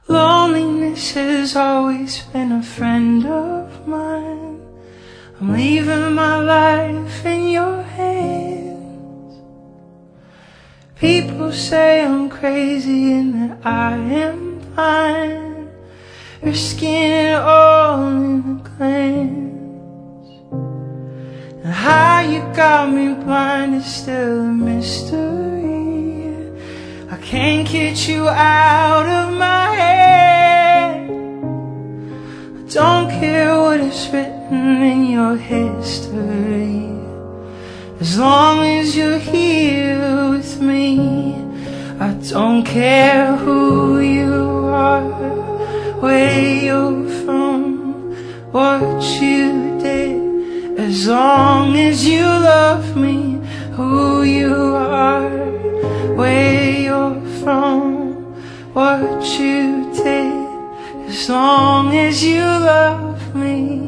Loneliness has always been a friend of mine. I'm leaving my life in your hands. People say I'm crazy and that I am blind, risking it all in a glance. And how you got me blind is still a mystery. I can't get you out of my head. I don't care what is written in your history, as long as you're here with me. I don't care who you are, where you're from, what you did, as long as you love me. Who you are, where you're from, what you did, as long as you love me.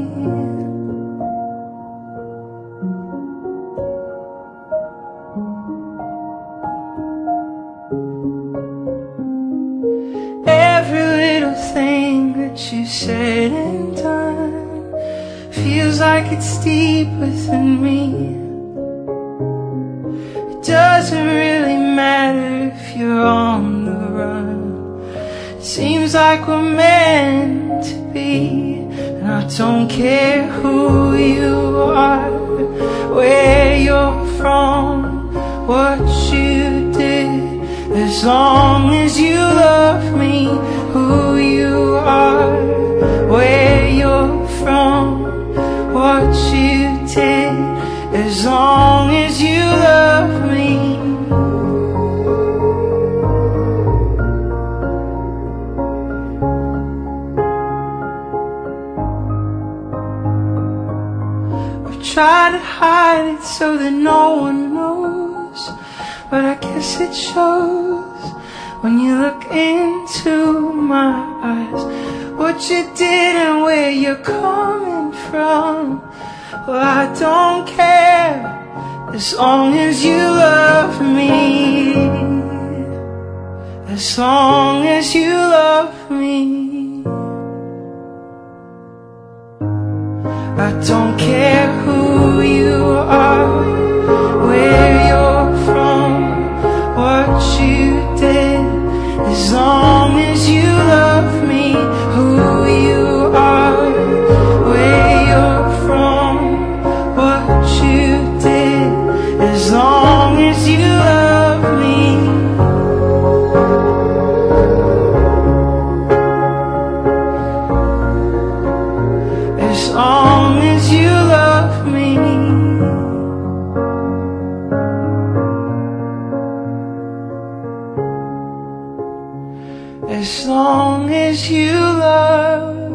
Every little thing that you said and done feels like it's deep within me. It doesn't really matter if you're on the run. It seems like we're meant to be. And I don't care who you are, where you're from, what you did, as long as you love me. Who you are, where you're from, what you did, as long as you love me. I've tried to hide it so that no one knows, but I guess it shows when you look into my eyes, what you did and where you're coming from. Well, I don't care, as long as you love me, as long as you love me. I don't care who you are, where you're from, what you did, as long as you love me. Who you are, where you're from, what you did, as long as you love me. As long as you love me. As long as you love